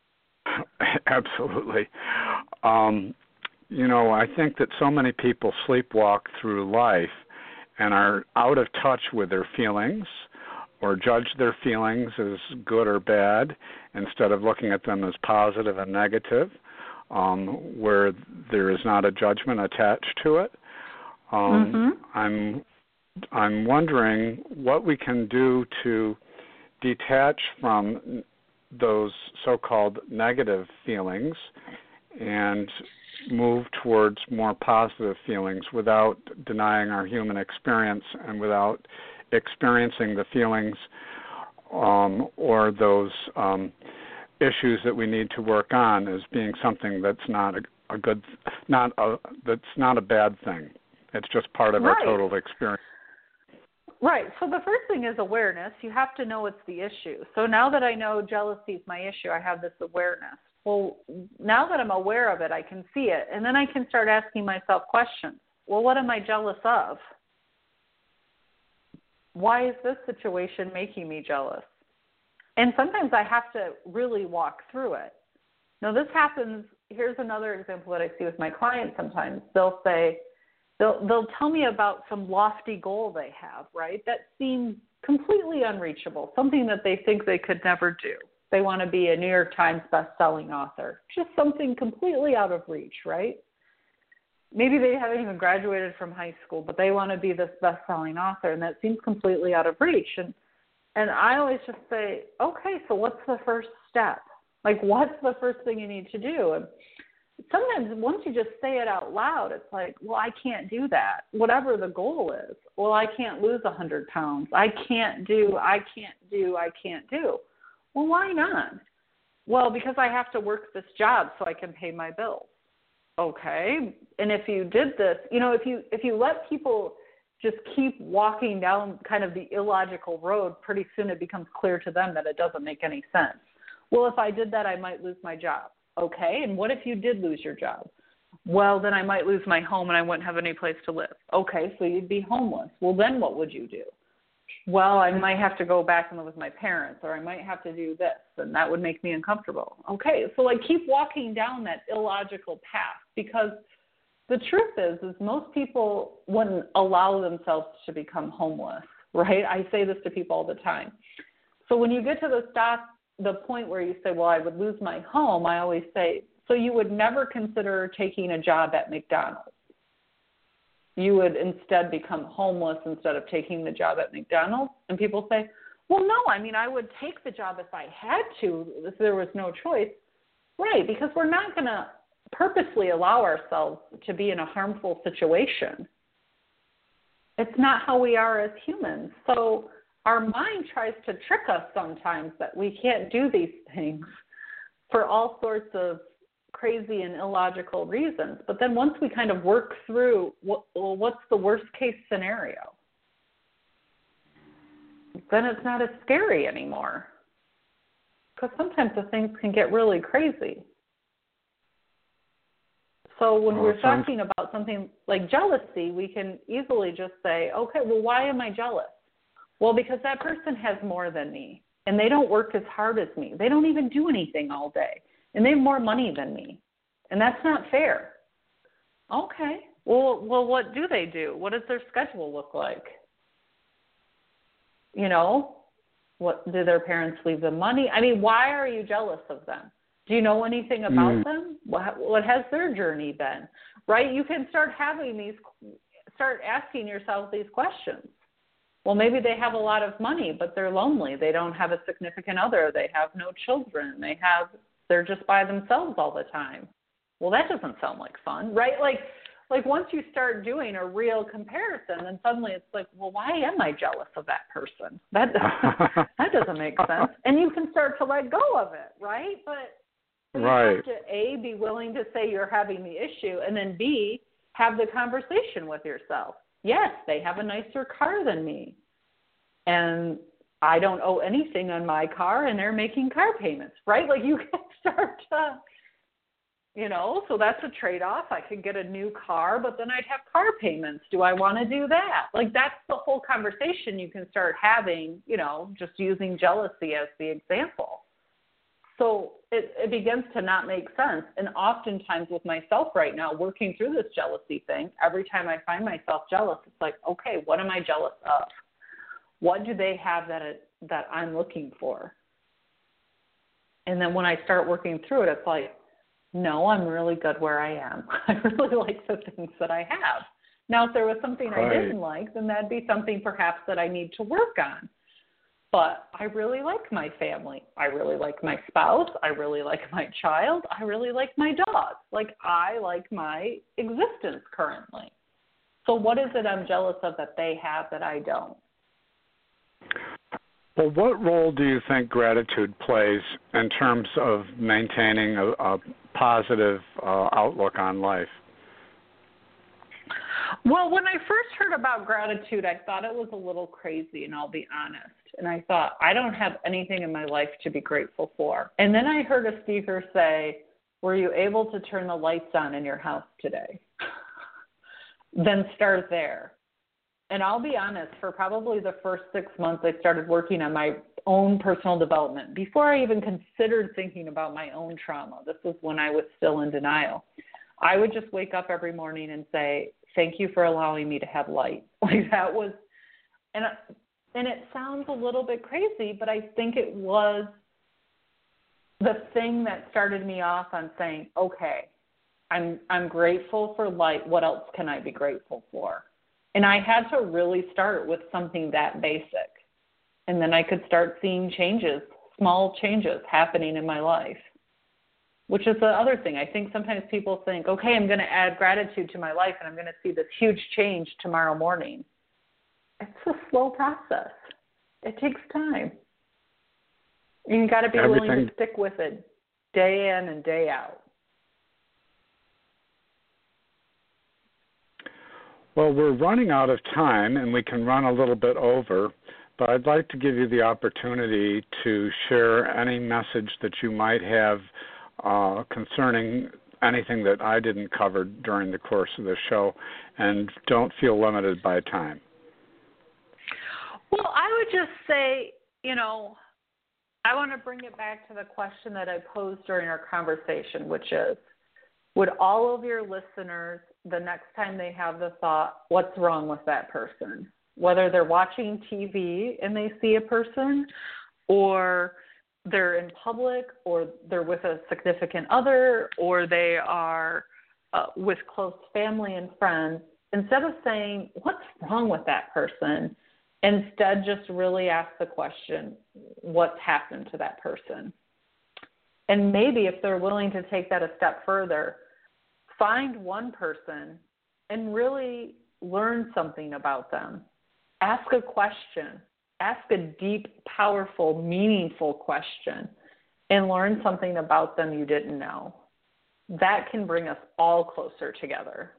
Absolutely. Um, you know, I think that so many people sleepwalk through life and are out of touch with their feelings or judge their feelings as good or bad instead of looking at them as positive and negative, um, where there is not a judgment attached to it. Um, mm-hmm. I'm I'm wondering what we can do to detach from those so-called negative feelings and move towards more positive feelings without denying our human experience and without experiencing the feelings um, or those um, issues that we need to work on as being something that's not a, a good, not a, that's not a bad thing. It's just part of right. our total experience. Right. So the first thing is awareness. You have to know it's the issue. So now that I know jealousy is my issue, I have this awareness. Well, now that I'm aware of it, I can see it. And then I can start asking myself questions. Well, what am I jealous of? Why is this situation making me jealous? And sometimes I have to really walk through it. Now, this happens. Here's another example that I see with my clients sometimes. They'll say, they'll, they'll tell me about some lofty goal they have, right, that seems completely unreachable, something that they think they could never do. They want to be a New York Times best-selling author, just something completely out of reach, right? Maybe they haven't even graduated from high school, but they want to be this best-selling author, and that seems completely out of reach. And and I always just say, okay, so what's the first step? Like, what's the first thing you need to do? And sometimes once you just say it out loud, it's like, well, I can't do that, whatever the goal is. Well, I can't lose one hundred pounds. I can't do, I can't do, I can't do. Well, why not? Well, because I have to work this job so I can pay my bills. Okay. And if you did this, you know, if you if you let people just keep walking down kind of the illogical road, pretty soon it becomes clear to them that it doesn't make any sense. Well, if I did that, I might lose my job. Okay. And what if you did lose your job? Well, then I might lose my home and I wouldn't have any place to live. Okay. So you'd be homeless. Well, then what would you do? Well, I might have to go back and live with my parents, or I might have to do this, and that would make me uncomfortable. Okay, so like keep walking down that illogical path, because the truth is, is most people wouldn't allow themselves to become homeless, right? I say this to people all the time. So when you get to the stop, the point where you say, well, I would lose my home, I always say, so you would never consider taking a job at McDonald's. You would instead become homeless instead of taking the job at McDonald's. And people say, well, no, I mean, I would take the job if I had to, if there was no choice. Right, because we're not going to purposely allow ourselves to be in a harmful situation. It's not how we are as humans. So our mind tries to trick us sometimes that we can't do these things for all sorts of crazy and illogical reasons. But then once we kind of work through, what, well, what's the worst case scenario? Then it's not as scary anymore. because sometimes the things can get really crazy. So when oh, we're sounds... talking about something like jealousy, we can easily just say, okay, well, why am I jealous? Well, because that person has more than me, and they don't work as hard as me. They don't even do anything all day, and they have more money than me, and that's not fair. Okay, well, well, what do they do? What does their schedule look like? You know, what do their parents leave them money? I mean, why are you jealous of them? Do you know anything about mm. them? What, what has their journey been? Right? You can start having these, start asking yourself these questions. Well, maybe they have a lot of money, but they're lonely. They don't have a significant other. They have no children. They have, they're just by themselves all the time. Well, that doesn't sound like fun, right? Like, like once you start doing a real comparison, then suddenly it's like, well, why am I jealous of that person? That that doesn't make sense. And you can start to let go of it, right? But you right. have to A, be willing to say you're having the issue, and then B, have the conversation with yourself. Yes, they have a nicer car than me, and I don't owe anything on my car, and they're making car payments, right? Like you can start to, you know, so that's a trade-off. I could get a new car, but then I'd have car payments. Do I want to do that? Like that's the whole conversation you can start having, you know, just using jealousy as the example. So it, it begins to not make sense. And oftentimes with myself right now, working through this jealousy thing, every time I find myself jealous, it's like, okay, what am I jealous of? What do they have that it, that I'm looking for? And then when I start working through it, it's like, no, I'm really good where I am. I really like the things that I have. Now, if there was something right. I didn't like, then that'd be something perhaps that I need to work on. But I really like my family. I really like my spouse. I really like my child. I really like my dog. Like, I like my existence currently. So what is it I'm jealous of that they have that I don't? Well, what role do you think gratitude plays in terms of maintaining a, a positive uh, outlook on life? Well, when I first heard about gratitude, I thought it was a little crazy, and I'll be honest. And I thought, I don't have anything in my life to be grateful for. And then I heard a speaker say, were you able to turn the lights on in your house today? Then start there. And I'll be honest, for probably the first six months, I started working on my own personal development. Before I even considered thinking about my own trauma, this was when I was still in denial. I would just wake up every morning and say, thank you for allowing me to have light. Like that was, and and it sounds a little bit crazy, but I think it was the thing that started me off on saying, okay, I'm I'm grateful for light. What else can I be grateful for? And I had to really start with something that basic. And then I could start seeing changes, small changes happening in my life, which is the other thing. I think sometimes people think, okay, I'm going to add gratitude to my life and I'm going to see this huge change tomorrow morning. It's a slow process. It takes time. And you got to be Everything. willing to stick with it day in and day out. Well, we're running out of time, and we can run a little bit over, but I'd like to give you the opportunity to share any message that you might have uh, concerning anything that I didn't cover during the course of the show, and don't feel limited by time. Well, I would just say, you know, I want to bring it back to the question that I posed during our conversation, which is, would all of your listeners, the next time they have the thought, what's wrong with that person? Whether they're watching T V and they see a person, or they're in public, or they're with a significant other, or they are uh, with close family and friends, instead of saying, what's wrong with that person? Instead, just really ask the question, what's happened to that person? And maybe if they're willing to take that a step further, find one person and really learn something about them. Ask a question. Ask a deep, powerful, meaningful question and learn something about them you didn't know. That can bring us all closer together.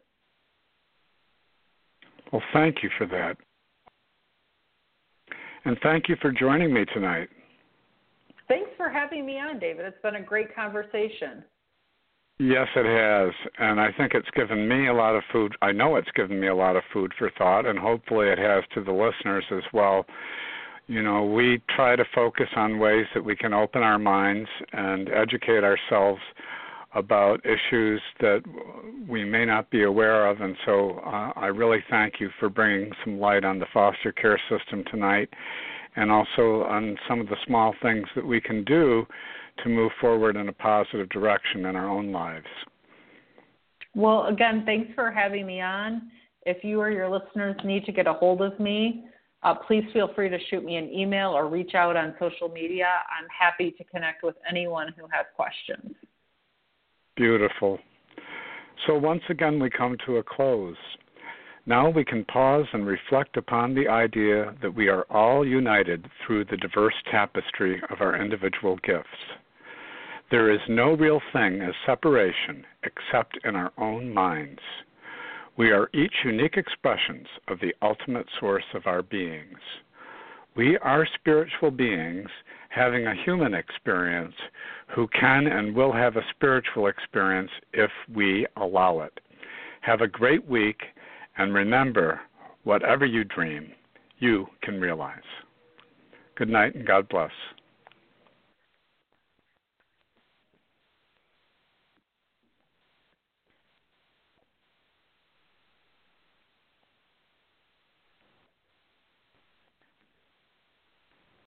Well, thank you for that. And thank you for joining me tonight. Thanks for having me on, David. It's been a great conversation. Yes, it has, and I think it's given me a lot of food. I know it's given me a lot of food for thought, and hopefully it has to the listeners as well. You know, we try to focus on ways that we can open our minds and educate ourselves about issues that we may not be aware of, and so uh, I really thank you for bringing some light on the foster care system tonight, and also on some of the small things that we can do to move forward in a positive direction in our own lives. Well, again, thanks for having me on. If you or your listeners need to get a hold of me, uh, please feel free to shoot me an email or reach out on social media. I'm happy to connect with anyone who has questions. Beautiful. So once again, we come to a close. Now we can pause and reflect upon the idea that we are all united through the diverse tapestry of our individual gifts. There is no real thing as separation except in our own minds. We are each unique expressions of the ultimate source of our beings. We are spiritual beings having a human experience who can and will have a spiritual experience if we allow it. Have a great week, and remember, whatever you dream, you can realize. Good night and God bless.